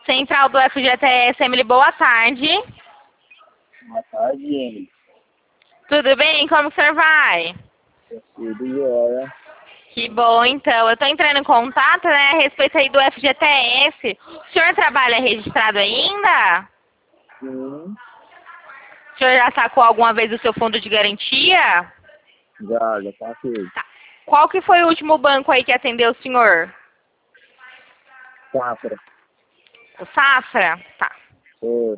Central do FGTS, Emily, boa tarde. Boa tarde, Emily. Tudo bem? Como que o senhor vai? Tudo jóia. Que bom, então. Eu tô entrando em contato, né, a respeito aí do FGTS. O senhor trabalha registrado ainda? Sim, O senhor já sacou alguma vez o seu fundo de garantia? já passei. Tá. Qual que foi o último banco aí que atendeu o senhor? Safra. O Safra? Tá. Foi.